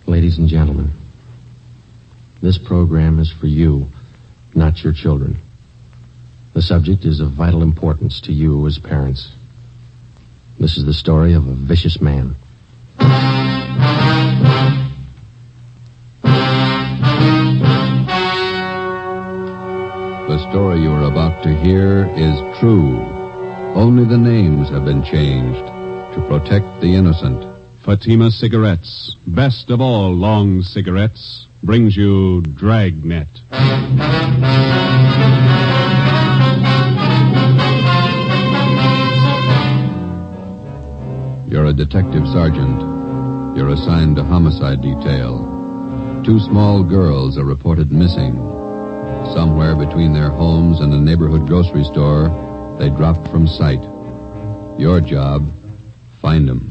Ladies and gentlemen, this program is for you, not your children. The subject is of vital importance to you as parents. This is the story of a vicious man. The story you are about to hear is true. Only the names have been changed to protect the innocent. Fatima Cigarettes, best of all long cigarettes, brings you Dragnet. You're a detective sergeant. You're assigned to homicide detail. 2 small girls are reported missing. Somewhere between their homes and a neighborhood grocery store, they dropped from sight. Your job, find them.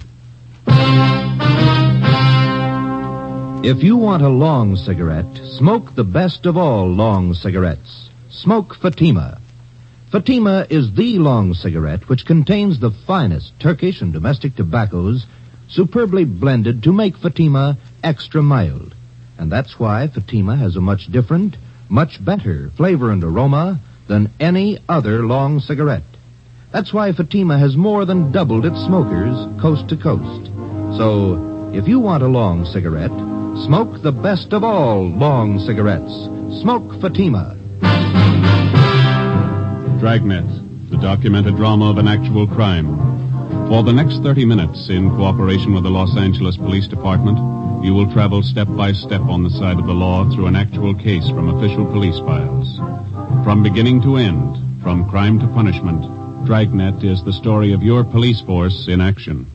If you want a long cigarette, smoke the best of all long cigarettes. Smoke Fatima. Fatima is the long cigarette which contains the finest Turkish and domestic tobaccos superbly blended to make Fatima extra mild. And that's why Fatima has a much different, much better flavor and aroma than any other long cigarette. That's why Fatima has more than doubled its smokers coast to coast. So, if you want a long cigarette, smoke the best of all long cigarettes. Smoke Fatima. Dragnet, the documented drama of an actual crime. For the next 30 minutes, in cooperation with the Los Angeles Police Department, you will travel step by step on the side of the law through an actual case from official police files. From beginning to end, from crime to punishment, Dragnet is the story of your police force in action.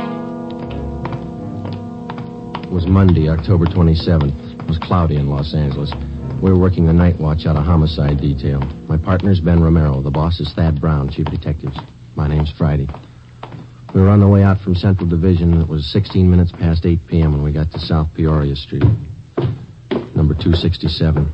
It was Monday, October 27th. It was cloudy in Los Angeles. We were working the night watch out of homicide detail. My partner's Ben Romero. The boss is Thad Brown, chief of detectives. My name's Friday. We were on the way out from Central Division. It was 16 minutes past 8 p.m. when we got to South Peoria Street. Number 267.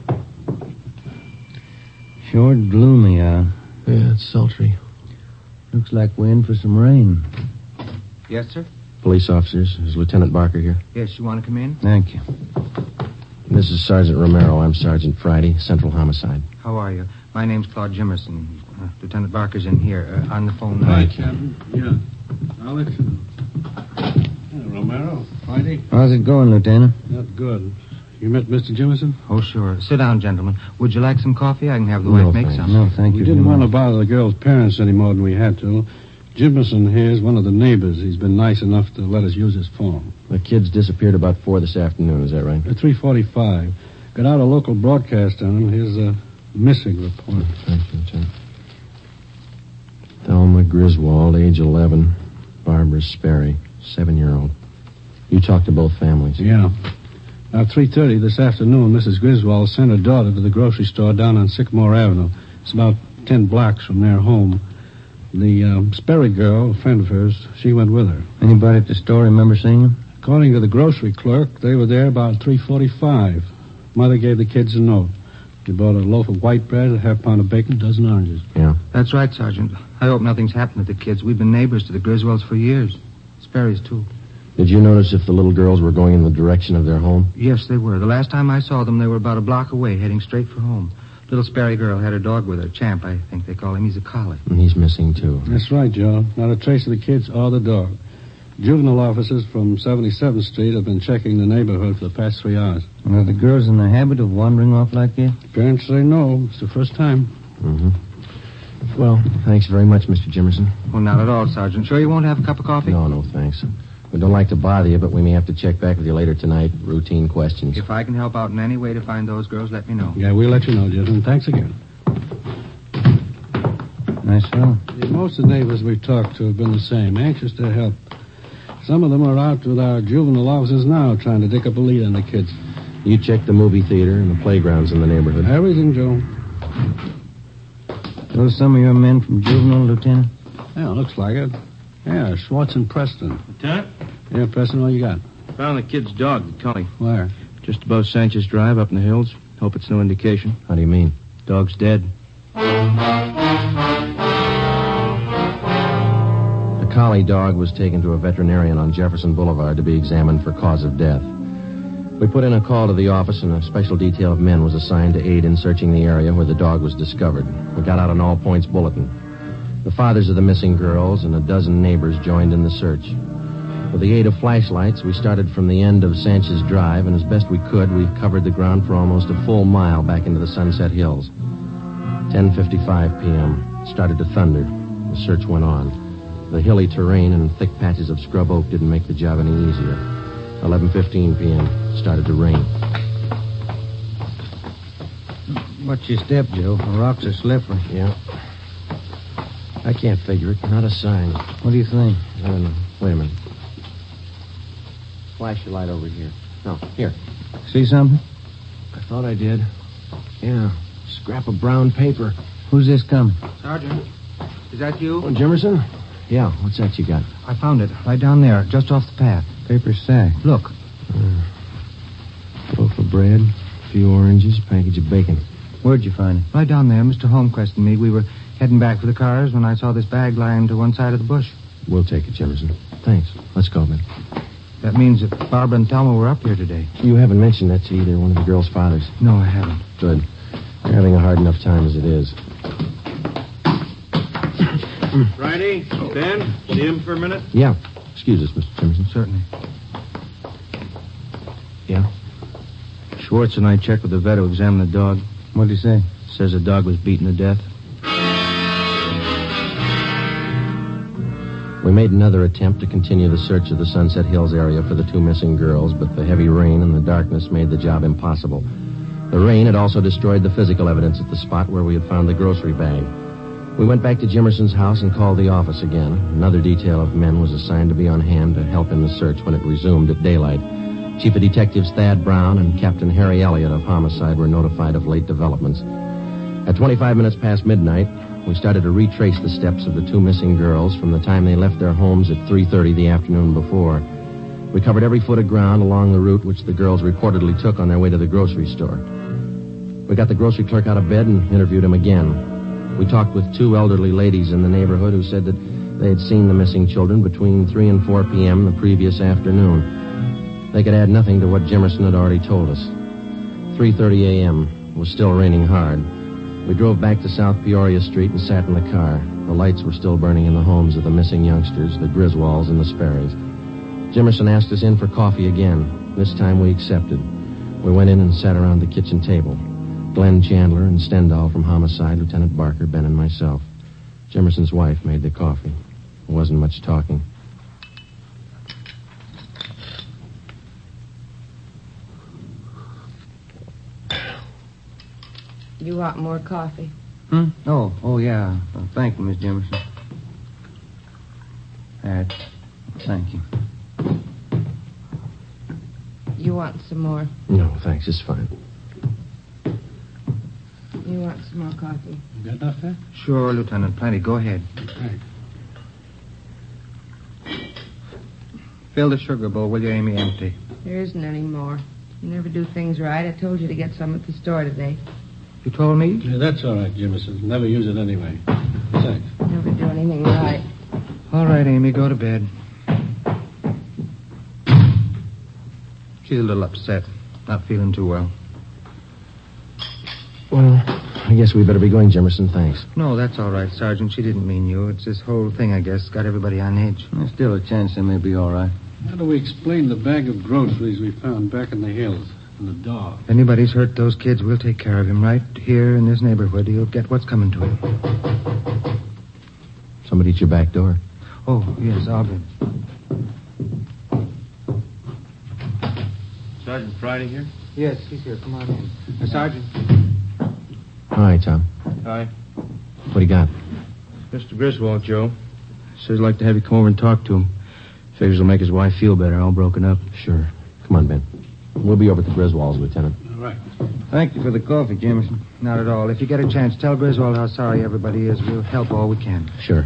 Sure gloomy out. Yeah, it's sultry. Looks like we're in for some rain. Yes, sir? Police officers. Is Lieutenant Barker here? Yes, you want to come in? Thank you. This is Sergeant Romero. I'm Sergeant Friday, Central Homicide. How are you? My name's Claude Jimerson. Lieutenant Barker's in here, on the phone now. Hi, Captain. Yeah. I'll let you know. Romero, Friday. How's it going, Lieutenant? Not good. You met Mr. Jimerson? Oh, sure. Sit down, gentlemen. Would you like some coffee? I can have the wife make some. No, thank you. We didn't want to bother the girl's parents any more than we had to. Jimerson here is one of the neighbors. He's been nice enough to let us use his phone. The kids disappeared about 4 this afternoon, is that right? At 3:45. Got out a local broadcast on him. Here's a missing report. Thank you, Lieutenant. Thelma Griswold, age 11. Barbara Sperry, 7-year-old. You talked to both families? Yeah. At 3:30 this afternoon, Mrs. Griswold sent her daughter to the grocery store down on Sycamore Avenue. It's about 10 blocks from their home. The Sperry girl, a friend of hers, she went with her. Anybody at the store remember seeing them? According to the grocery clerk, they were there about 3:45. Mother gave the kids a note. They bought a loaf of white bread, a half pound of bacon, a dozen oranges. Yeah. That's right, Sergeant. I hope nothing's happened to the kids. We've been neighbors to the Griswolds for years. Sperry's, too. Did you notice if the little girls were going in the direction of their home? Yes, they were. The last time I saw them, they were about a block away, heading straight for home. Little Sperry girl had her dog with her. Champ, I think they call him. He's a collie. And he's missing, too. That's right, Joe. Not a trace of the kids or the dog. Juvenile officers from 77th Street have been checking the neighborhood for the past 3 hours. Are the girls in the habit of wandering off like that? Parents say no. It's the first time. Mm-hmm. Well, thanks very much, Mr. Jimerson. Well, not at all, Sergeant. Sure you won't have a cup of coffee? No, thanks. We don't like to bother you, but we may have to check back with you later tonight. Routine questions. If I can help out in any way to find those girls, let me know. Yeah, we'll let you know, gentlemen. Thanks again. Nice fellow. Yeah, most of the neighbors we've talked to have been the same, anxious to help. Some of them are out with our juvenile officers now, trying to dig up a lead on the kids. You checked the movie theater and the playgrounds in the neighborhood. Everything, Joe. Those some of your men from juvenile, Lieutenant? Yeah, looks like it. Yeah, Schwartz and Preston. Lieutenant? Yeah, Preston, what you got? Found the kid's dog, the collie. Where? Just above Sanchez Drive, up in the hills. Hope it's no indication. How do you mean? Dog's dead. The collie dog was taken to a veterinarian on Jefferson Boulevard to be examined for cause of death. We put in a call to the office, and a special detail of men was assigned to aid in searching the area where the dog was discovered. We got out an all-points bulletin. The fathers of the missing girls and a dozen neighbors joined in the search. With the aid of flashlights, we started from the end of Sanchez Drive, and as best we could, we covered the ground for almost a full mile back into the Sunset Hills. 10:55 p.m. It started to thunder. The search went on. The hilly terrain and thick patches of scrub oak didn't make the job any easier. 11:15 p.m. It started to rain. Watch your step, Joe. The rocks are slippery. Yeah. I can't figure it. Not a sign. What do you think? I don't know. Wait a minute. Flash your light over here. No, here. See something? I thought I did. Yeah. Scrap of brown paper. Who's this coming? Sergeant, is that you? Oh, Jimerson? Yeah, what's that you got? I found it right down there, just off the path. Paper sack. Look. Loaf of bread, a few oranges, a package of bacon. Where'd you find it? Right down there, Mr. Holmquist and me, we were heading back for the cars when I saw this bag lying to one side of the bush. We'll take it, Jimerson. Thanks. Let's go, Ben. That means that Barbara and Thelma were up here today. You haven't mentioned that to either one of the girls' fathers. No, I haven't. Good. They're having a hard enough time as it is. Friday, Ben, see him for a minute? Yeah. Excuse us, Mr. Jimerson. Certainly. Yeah? Schwartz and I checked with the vet who examined the dog. What'd he say? Says the dog was beaten to death. We made another attempt to continue the search of the Sunset Hills area for the two missing girls, but the heavy rain and the darkness made the job impossible. The rain had also destroyed the physical evidence at the spot where we had found the grocery bag. We went back to Jimerson's house and called the office again. Another detail of men was assigned to be on hand to help in the search when it resumed at daylight. Chief of Detectives Thad Brown and Captain Harry Elliott of Homicide were notified of late developments. At 25 minutes past midnight, we started to retrace the steps of the two missing girls from the time they left their homes at 3:30 the afternoon before. We covered every foot of ground along the route which the girls reportedly took on their way to the grocery store. We got the grocery clerk out of bed and interviewed him again. We talked with two elderly ladies in the neighborhood who said that they had seen the missing children between 3 and 4 p.m. the previous afternoon. They could add nothing to what Jimerson had already told us. 3:30 a.m. It was still raining hard. We drove back to South Peoria Street and sat in the car. The lights were still burning in the homes of the missing youngsters, the Griswolds and the Sperrys. Jimerson asked us in for coffee again. This time we accepted. We went in and sat around the kitchen table. Glenn Chandler and Stendhal from Homicide, Lieutenant Barker, Ben, and myself. Jimerson's wife made the coffee. There wasn't much talking. You want more coffee? Oh, yeah. Thank you, Miss Jimerson. Thank you. You want some more? No, thanks. It's fine. You want some more coffee? You got enough there? Sure, Lieutenant. Plenty. Go ahead. Thanks. Fill the sugar bowl, will you, Amy? Empty. There isn't any more. You never do things right. I told you to get some at the store today. You told me? Yeah, that's all right, Jimerson. Never use it anyway. Thanks. Never do anything right. All right, Amy, go to bed. She's a little upset. Not feeling too well. Well, I guess we better be going, Jimerson. Thanks. No, that's all right, Sergeant. She didn't mean you. It's this whole thing, I guess, got everybody on edge. There's still a chance they may be all right. How do we explain the bag of groceries we found back in the hills and the dog? If anybody's hurt those kids, we'll take care of him right here in this neighborhood. He'll get what's coming to him. Somebody at your back door. Oh, yes, I'll be. Sergeant Friday here? Yes, he's here. Come on in. Sergeant. Hi, Tom. Hi. What do you got? Mr. Griswold, Joe. Says he'd like to have you come over and talk to him. Figures it'll make his wife feel better, all broken up. Sure. Come on, Ben. We'll be over at the Griswolds, Lieutenant. All right. Thank you for the coffee, Jimerson. Not at all. If you get a chance, tell Griswold how sorry everybody is. We'll help all we can. Sure.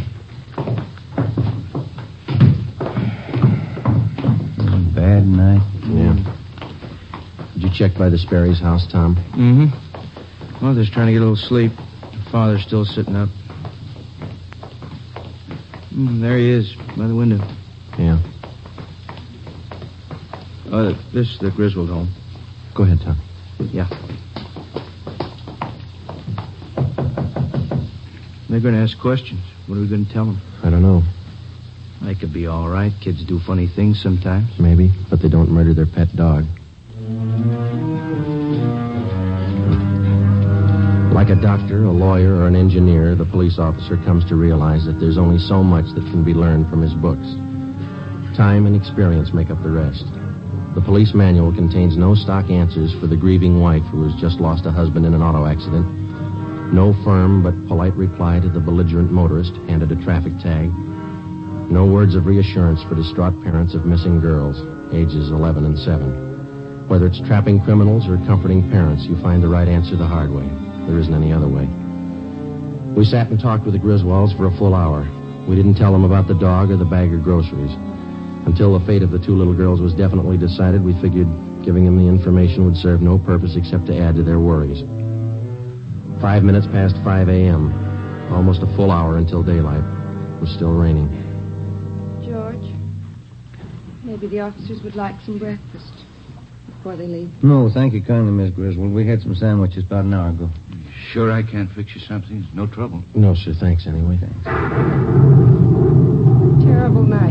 Bad night. Yeah. Did you check by the Sperry's house, Tom? Mm-hmm. Mother's trying to get a little sleep. Father's still sitting up. There he is, by the window. Yeah. This is the Griswold home. Go ahead, Tom. Yeah. They're going to ask questions. What are we going to tell them? I don't know. They could be all right. Kids do funny things sometimes. Maybe, but they don't murder their pet dog. Like a doctor, a lawyer, or an engineer, the police officer comes to realize that there's only so much that can be learned from his books. Time and experience make up the rest. The police manual contains no stock answers for the grieving wife who has just lost a husband in an auto accident. No firm but polite reply to the belligerent motorist handed a traffic tag. No words of reassurance for distraught parents of missing girls, ages 11 and 7. Whether it's trapping criminals or comforting parents, you find the right answer the hard way. There isn't any other way. We sat and talked with the Griswolds for a full hour. We didn't tell them about the dog or the bag of groceries. Until the fate of the two little girls was definitely decided, we figured giving them the information would serve no purpose except to add to their worries. 5 minutes past 5 a.m. Almost a full hour until daylight. It was still raining. George, maybe the officers would like some breakfast before they leave. No, thank you kindly, Miss Griswold. We had some sandwiches about an hour ago. Sure I can't fix you something? No trouble. No, sir. Thanks anyway. Terrible night.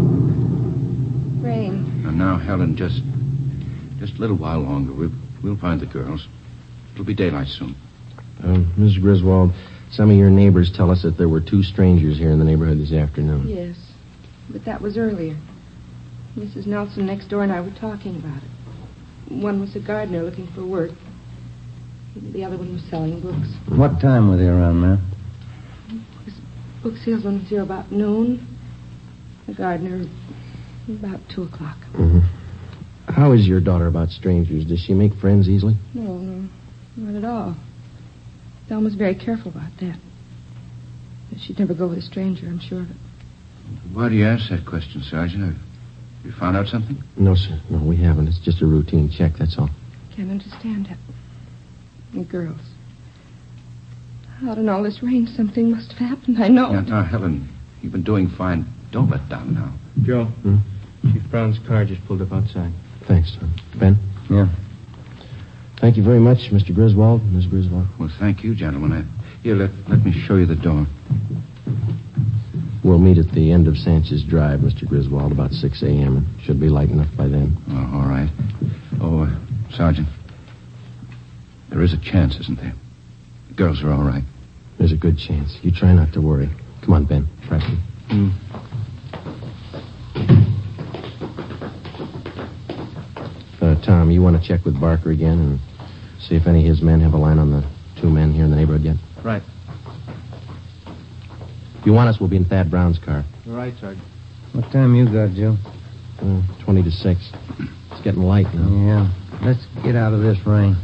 Rain. Now, Helen, just a little while longer. We'll find the girls. It'll be daylight soon. Mrs. Griswold, some of your neighbors tell us that there were two strangers here in the neighborhood this afternoon. Yes, but that was earlier. Mrs. Nelson next door and I were talking about it. One was a gardener looking for work. The other one was selling books. What time were they around, ma'am? This book salesman was here about noon. The gardener about 2 o'clock. Mm-hmm. How is your daughter about strangers? Does she make friends easily? No, not at all. Thelma's very careful about that. She'd never go with a stranger, I'm sure of it. Why do you ask that question, Sergeant? Have you found out something? No, sir. No, we haven't. It's just a routine check, that's all. Can't understand it. And girls. Out in all this rain, something must have happened. I know. Now, Helen, you've been doing fine. Don't let down now. Joe, Chief Brown's car just pulled up outside. Thanks, Tom. Ben? Yeah. Thank you very much, Mr. Griswold, Miss Griswold. Well, thank you, gentlemen. Here, let me show you the door. We'll meet at the end of Sanchez Drive, Mr. Griswold, about 6 a.m. It should be light enough by then. Oh, all right. Oh, Sergeant, there is a chance, isn't there? The girls are all right. There's a good chance. You try not to worry. Come on, Ben. Preston. Tom, you want to check with Barker again and see if any of his men have a line on the two men here in the neighborhood yet? Right. If you want us, we'll be in Thad Brown's car. All right, Sergeant. What time you got, Joe? 20 to 6. It's getting light now. Yeah. Let's get out of this rain.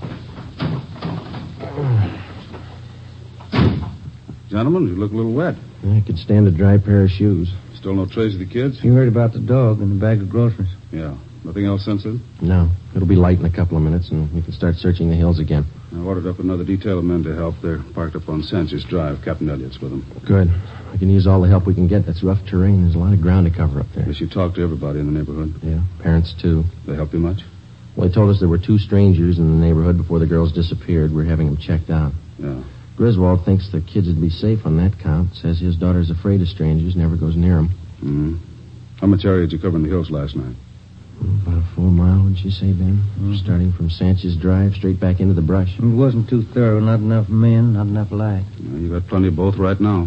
Gentlemen, you look a little wet. I could stand a dry pair of shoes. Still no trace of the kids? You heard about the dog and the bag of groceries? Yeah. Nothing else since then? No. It'll be light in a couple of minutes, and we can start searching the hills again. I ordered up another detail of men to help. They're parked up on Sanchez Drive. Captain Elliott's with them. Good. We can use all the help we can get. That's rough terrain. There's a lot of ground to cover up there. Yes, you talked to everybody in the neighborhood. Yeah, parents, too. They help you much? Well, they told us there were two strangers in the neighborhood before the girls disappeared. We're having them checked out. Yeah. Griswold thinks the kids would be safe on that count. Says his daughter's afraid of strangers, never goes near them. Mm-hmm. How much area did you cover in the hills last night? About a full mile, would you say, Ben? Starting from Sanchez Drive straight back into the brush. It wasn't too thorough. Not enough men, not enough light. Yeah, you got plenty of both right now.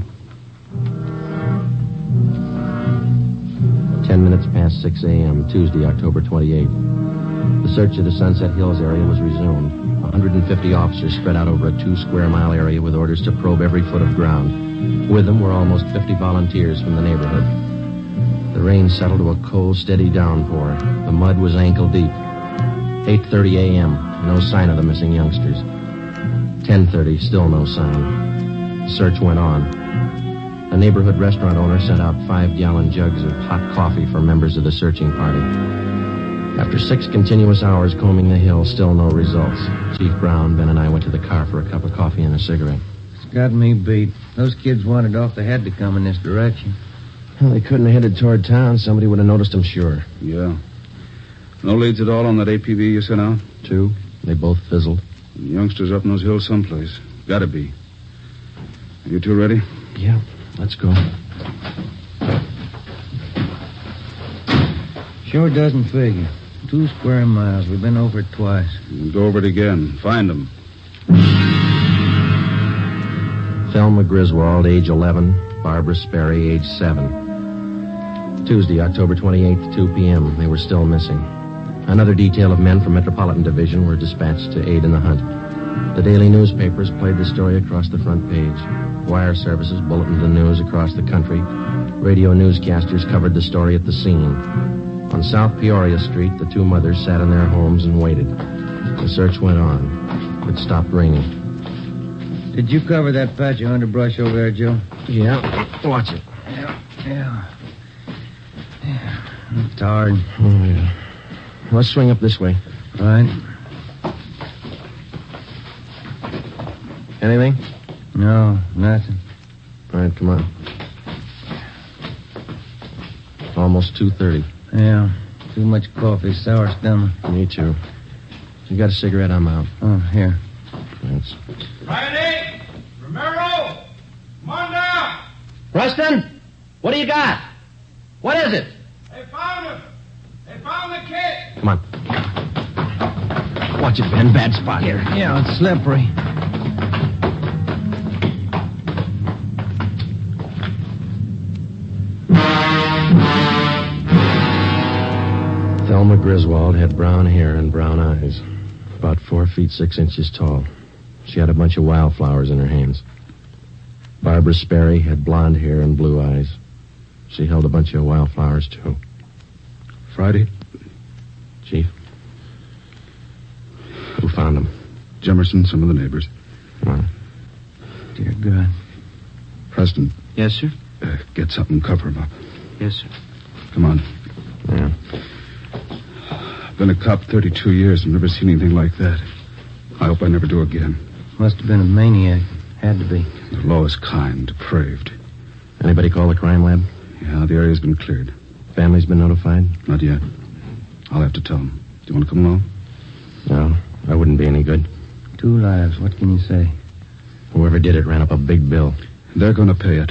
10 minutes past 6 a.m., Tuesday, October 28th. The search of the Sunset Hills area was resumed. 150 officers spread out over a 2-square-mile area with orders to probe every foot of ground. With them were almost 50 volunteers from the neighborhood. The rain settled to a cold, steady downpour. The mud was ankle deep. 8:30 a.m., no sign of the missing youngsters. 10:30, still no sign. The search went on. A neighborhood restaurant owner sent out 5-gallon jugs of hot coffee for members of the searching party. After 6 continuous hours combing the hill, still no results. Chief Brown, Ben, and I went to the car for a cup of coffee and a cigarette. It's got me beat. Those kids wandered off. They had to come in this direction. Well, they couldn't have headed toward town. Somebody would have noticed them, sure. Yeah. No leads at all on that APB you sent out? 2. They both fizzled. The youngsters up in those hills someplace. Gotta be. Are you two ready? Yeah, let's go. Sure doesn't figure. 2 square miles. We've been over it twice. We'll go over it again. Find them. Thelma Griswold, age 11. Barbara Sperry, age 7. Tuesday, October 28th, 2 p.m. They were still missing. Another detail of men from Metropolitan Division were dispatched to aid in the hunt. The daily newspapers played the story across the front page. Wire services bulletined the news across the country. Radio newscasters covered the story at the scene. On South Peoria Street, the 2 mothers sat in their homes and waited. The search went on. It stopped raining. Did you cover that patch of underbrush over there, Joe? Yeah. Watch it. Yeah. It's hard. Oh, yeah. Let's swing up this way. Right. Anything? No, nothing. All right, come on. Almost 2:30. Yeah. Too much coffee, sour stomach. Me too. You got a cigarette? I'm out. Oh, here. Thanks. Friday! Romero! Come on down! Preston? What do you got? What is it? They found him! They found the kid! Come on. Watch it, Ben. Bad spot here. Yeah, it's slippery. Thelma Griswold had brown hair and brown eyes. About 4 feet 6 inches tall. She had a bunch of wildflowers in her hands. Barbara Sperry had blonde hair and blue eyes. She held a bunch of wildflowers, too. Friday? Chief? Who found them? Jemerson, some of the neighbors. Come on. Dear God. Preston. Yes, sir? Get something, cover him up. Yes, sir. Come on. Yeah. I've been a cop 32 years and never seen anything like that. I hope I never do again. Must have been a maniac. Had to be. The law is kind, depraved. Anybody call the crime lab? Yeah, the area's been cleared. Family's been notified? Not yet. I'll have to tell them. Do you want to come along? No, that wouldn't be any good. 2 lives. What can you say? Whoever did it ran up a big bill. They're going to pay it.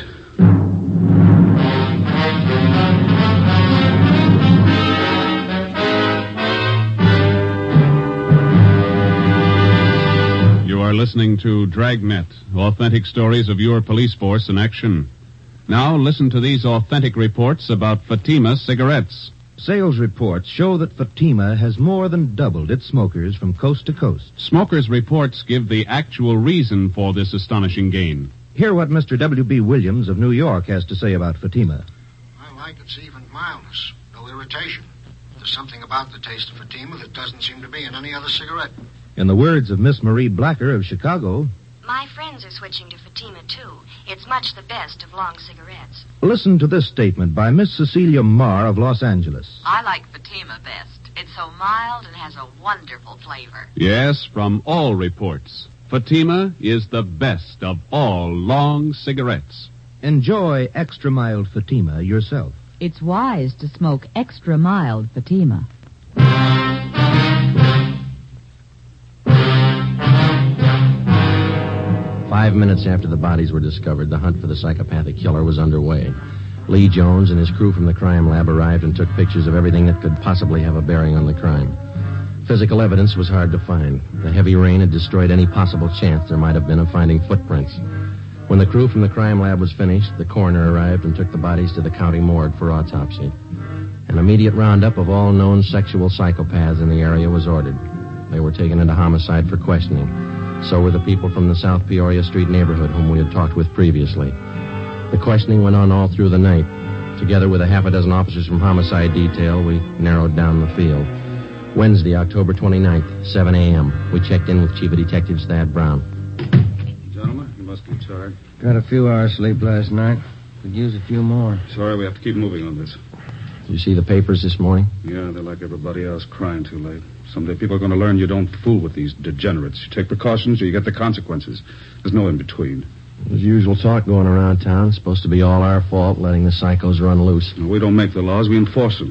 You are listening to Dragnet, authentic stories of your police force in action. Now listen to these authentic reports about Fatima cigarettes. Sales reports show that Fatima has more than doubled its smokers from coast to coast. Smokers' reports give the actual reason for this astonishing gain. Hear what Mr. W.B. Williams of New York has to say about Fatima. I like its even mildness, no irritation. There's something about the taste of Fatima that doesn't seem to be in any other cigarette. In the words of Miss Marie Blacker of Chicago, my friends are switching to Fatima, too. It's much the best of long cigarettes. Listen to this statement by Miss Cecilia Marr of Los Angeles. I like Fatima best. It's so mild and has a wonderful flavor. Yes, from all reports, Fatima is the best of all long cigarettes. Enjoy extra mild Fatima yourself. It's wise to smoke extra mild Fatima. 5 minutes after the bodies were discovered, the hunt for the psychopathic killer was underway. Lee Jones and his crew from the crime lab arrived and took pictures of everything that could possibly have a bearing on the crime. Physical evidence was hard to find. The heavy rain had destroyed any possible chance there might have been of finding footprints. When the crew from the crime lab was finished, the coroner arrived and took the bodies to the county morgue for autopsy. An immediate roundup of all known sexual psychopaths in the area was ordered. They were taken into homicide for questioning. So were the people from the South Peoria Street neighborhood whom we had talked with previously. The questioning went on all through the night. Together with a half a dozen officers from homicide detail, we narrowed down the field. Wednesday, October 29th, 7 a.m. We checked in with Chief of Detectives Thad Brown. Gentlemen, you must be tired. Got a few hours sleep last night. Could use a few more. Sorry, we have to keep moving on this. You see the papers this morning? Yeah, they're like everybody else, crying too late. Someday people are going to learn you don't fool with these degenerates. You take precautions or you get the consequences. There's no in between. There's usual talk going around town. It's supposed to be all our fault, letting the psychos run loose. We don't make the laws, we enforce them.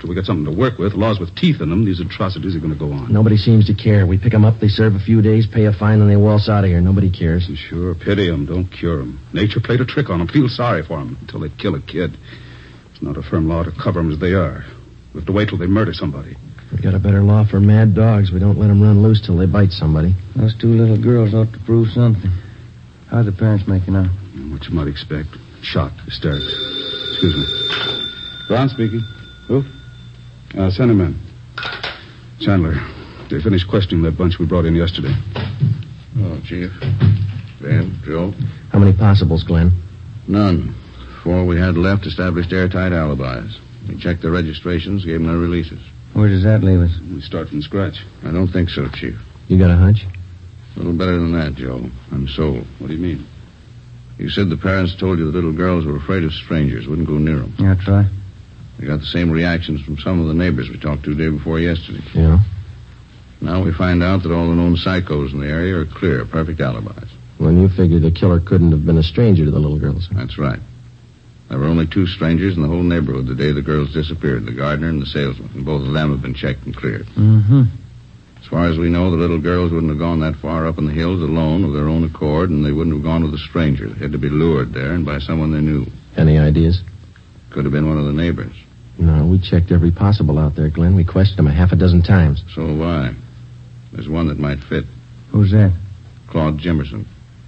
Till we get something to work with, laws with teeth in them, these atrocities are going to go on. Nobody seems to care. We pick them up, they serve a few days, pay a fine, and they waltz out of here. Nobody cares. Sure, pity them, don't cure them. Nature played a trick on them. Feel sorry for them until they kill a kid. It's not a firm law to cover them as they are. We have to wait till they murder somebody. We got a better law for mad dogs. We don't let them run loose till they bite somebody. Those two little girls ought to prove something. How are the parents making out? What you might expect. Shocked, hysterics. Excuse me. Brown speaking. Who? Send him in. Chandler, they finished questioning that bunch we brought in yesterday. Oh, Chief. Ben, Joe? How many possibles, Glenn? None. 4 we had left established airtight alibis. We checked their registrations, gave them their releases. Where does that leave us? We start from scratch. I don't think so, Chief. You got a hunch? A little better than that, Joe. I'm sold. What do you mean? You said the parents told you the little girls were afraid of strangers, wouldn't go near them. Yeah, that's right. We got the same reactions from some of the neighbors we talked to day before yesterday. Yeah? Now we find out that all the known psychos in the area are clear, perfect alibis. Well, you figure the killer couldn't have been a stranger to the little girls. That's right. There were only 2 strangers in the whole neighborhood the day the girls disappeared, the gardener and the salesman, and both of them have been checked and cleared. Mm-hmm. As far as we know, the little girls wouldn't have gone that far up in the hills alone of their own accord, and they wouldn't have gone with a stranger. They had to be lured there and by someone they knew. Any ideas? Could have been one of the neighbors. No, we checked every possible out there, Glenn. We questioned them 6 times. So have I. There's one that might fit. Who's that? Claude Jimerson.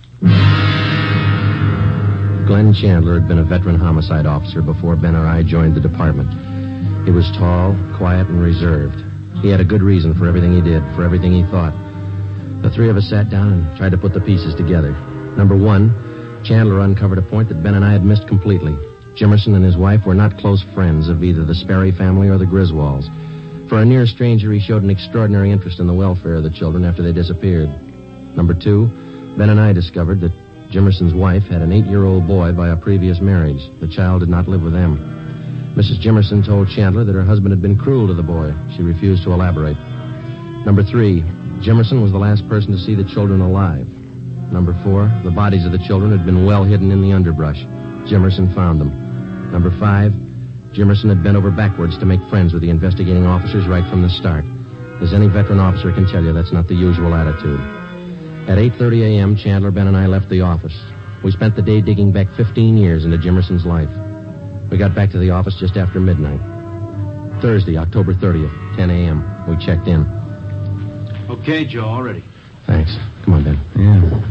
Glenn Chandler had been a veteran homicide officer before Ben or I joined the department. He was tall, quiet, and reserved. He had a good reason for everything he did, for everything he thought. The 3 of us sat down and tried to put the pieces together. Number 1, Chandler uncovered a point that Ben and I had missed completely. Jimerson and his wife were not close friends of either the Sperry family or the Griswolds. For a near stranger, he showed an extraordinary interest in the welfare of the children after they disappeared. Number 2, Ben and I discovered that Jimerson's wife had an 8-year-old boy by a previous marriage. The child did not live with them. Mrs. Jimerson told Chandler that her husband had been cruel to the boy. She refused to elaborate. Number 3, Jimerson was the last person to see the children alive. Number 4, the bodies of the children had been well hidden in the underbrush. Jimerson found them. Number 5, Jimerson had bent over backwards to make friends with the investigating officers right from the start. As any veteran officer can tell you, that's not the usual attitude. At 8:30 a.m., Chandler, Ben, and I left the office. We spent the day digging back 15 years into Jimerson's life. We got back to the office just after midnight. Thursday, October 30th, 10 a.m. We checked in. Okay, Joe, all ready. Thanks. Come on, Ben. Yeah.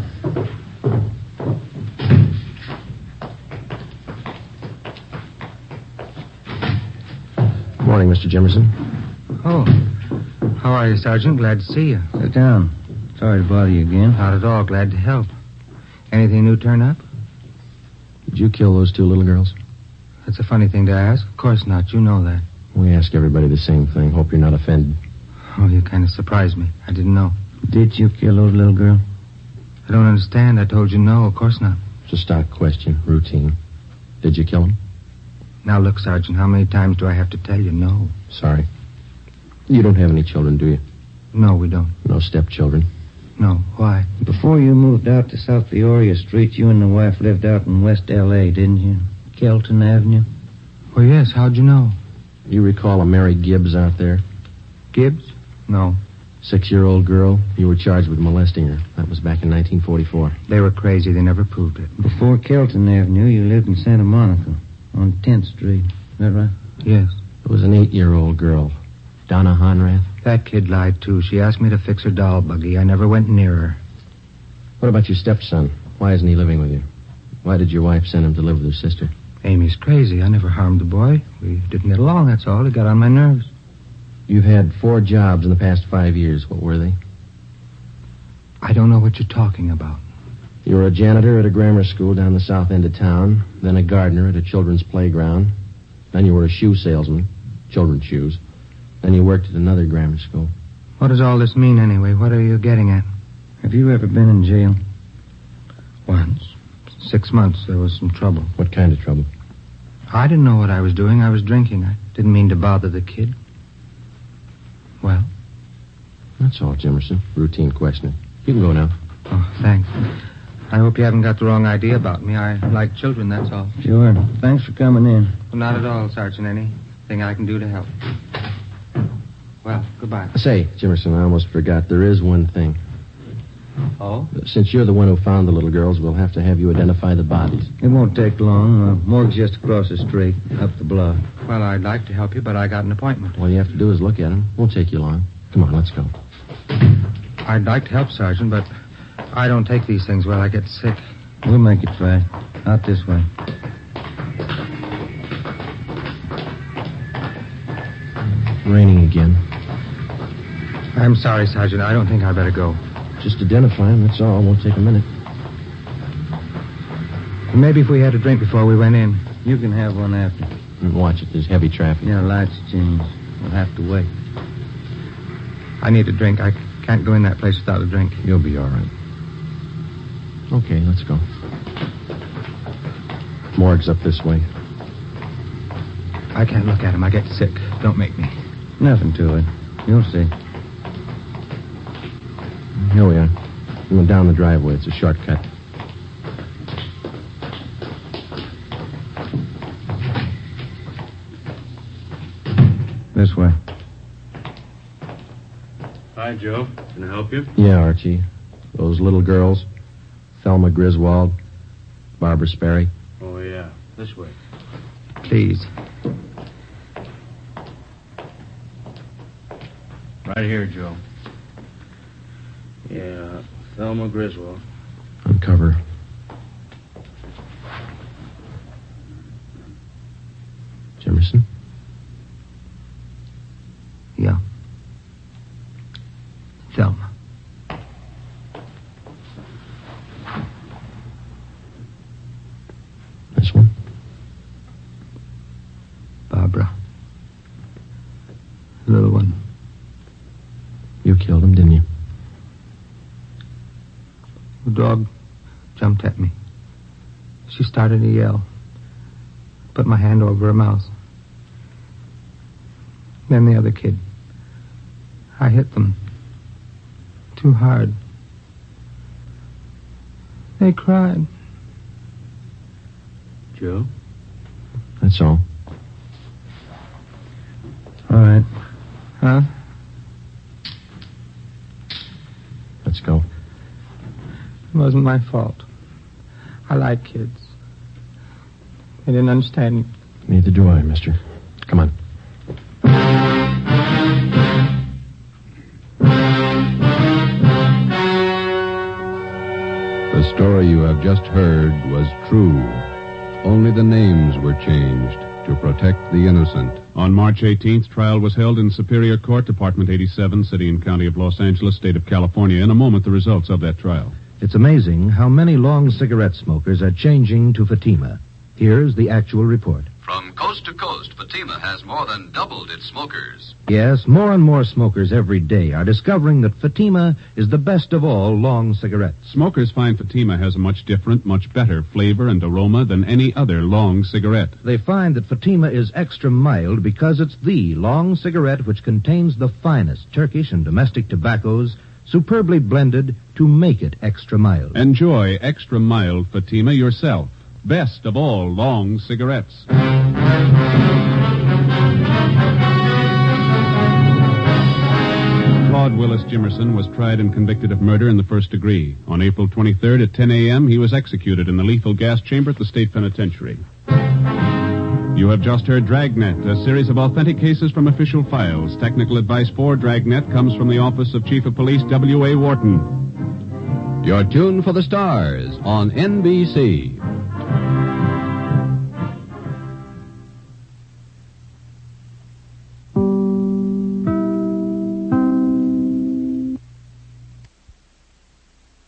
Morning, Mr. Jimerson. Oh. How are you, Sergeant? Glad to see you. Sit down. Sorry to bother you again. Not at all. Glad to help. Anything new turn up? Did you kill those 2 little girls? That's a funny thing to ask. Of course not. You know that. We ask everybody the same thing. Hope you're not offended. Oh, you kind of surprised me. I didn't know. Did you kill those little girls? I don't understand. I told you no. Of course not. It's a stock question. Routine. Did you kill them? Now, look, Sergeant, how many times do I have to tell you no? Sorry. You don't have any children, do you? No, we don't. No stepchildren? No. Why? Before you moved out to South Peoria Street, you and the wife lived out in West L.A., didn't you? Kelton Avenue? Well, yes. How'd you know? You recall a Mary Gibbs out there? Gibbs? No. 6-year-old girl. You were charged with molesting her. That was back in 1944. They were crazy. They never proved it. Before Kelton Avenue, you lived in Santa Monica on 10th Street. Is that right? Yes. It was an 8-year-old girl. Donna Honrath? That kid lied, too. She asked me to fix her doll buggy. I never went near her. What about your stepson? Why isn't he living with you? Why did your wife send him to live with her sister? Amy's crazy. I never harmed the boy. We didn't get along, that's all. He got on my nerves. You've had 4 jobs in the past 5 years. What were they? I don't know what you're talking about. You were a janitor at a grammar school down the south end of town, then a gardener at a children's playground. Then you were a shoe salesman, children's shoes. Then you worked at another grammar school. What does all this mean, anyway? What are you getting at? Have you ever been in jail? Once. 6 months. There was some trouble. What kind of trouble? I didn't know what I was doing. I was drinking. I didn't mean to bother the kid. Well? That's all, Jimerson. Routine questioning. You can go now. Oh, thanks. I hope you haven't got the wrong idea about me. I like children, that's all. Sure. Thanks for coming in. Well, not at all, Sergeant Ennie. Thing I can do to help. Well, goodbye. Say, Jimerson, I almost forgot. There is one thing. Oh? Since you're the one who found the little girls, we'll have to have you identify the bodies. It won't take long. Morgue's just across the street, up the block. Well, I'd like to help you, but I got an appointment. All you have to do is look at them. Won't take you long. Come on, let's go. I'd like to help, Sergeant, but I don't take these things well. I get sick. We'll make it fast. Out this way. Raining again. I'm sorry, Sergeant. I don't think I'd better go. Just identify them, that's all. Won't take a minute. Maybe if we had a drink before we went in. You can have one after. And watch it. There's heavy traffic. Yeah, lights change. We'll have to wait. I need a drink. I can't go in that place without a drink. You'll be all right. Okay, let's go. Morgue's up this way. I can't look at him. I get sick. Don't make me. Nothing to it. You'll see. Here we are. We went down the driveway. It's a shortcut. This way. Hi, Joe. Can I help you? Yeah, Archie. Those little girls. Thelma Griswold. Barbara Sperry. Oh, yeah. This way. Please. Right here, Joe. Yeah, Thelma Griswold. Uncover. Jimerson? Yeah. Thelma. This one? Barbara. The little one. You killed him, didn't you? The dog jumped at me. She started to yell. Put my hand over her mouth. Then the other kid. I hit them. Too hard. They cried. Joe? That's all. All right. Huh? Let's go. It wasn't my fault. I like kids. They didn't understand me. Neither do I, mister. Come on. The story you have just heard was true. Only the names were changed to protect the innocent. On March 18th, trial was held in Superior Court, Department 87, City and County of Los Angeles, State of California. In a moment, the results of that trial. It's amazing how many long cigarette smokers are changing to Fatima. Here's the actual report. From coast to coast, Fatima has more than doubled its smokers. Yes, more and more smokers every day are discovering that Fatima is the best of all long cigarettes. Smokers find Fatima has a much different, much better flavor and aroma than any other long cigarette. They find that Fatima is extra mild because it's the long cigarette which contains the finest Turkish and domestic tobaccos, superbly blended to make it extra mild. Enjoy extra mild Fatima yourself. Best of all long cigarettes. Claude Willis Jimerson was tried and convicted of murder in the first degree. On April 23rd at 10 a.m., he was executed in the lethal gas chamber at the state penitentiary. You have just heard Dragnet, a series of authentic cases from official files. Technical advice for Dragnet comes from the Office of Chief of Police W.A. Wharton. You're tuned for the stars on NBC.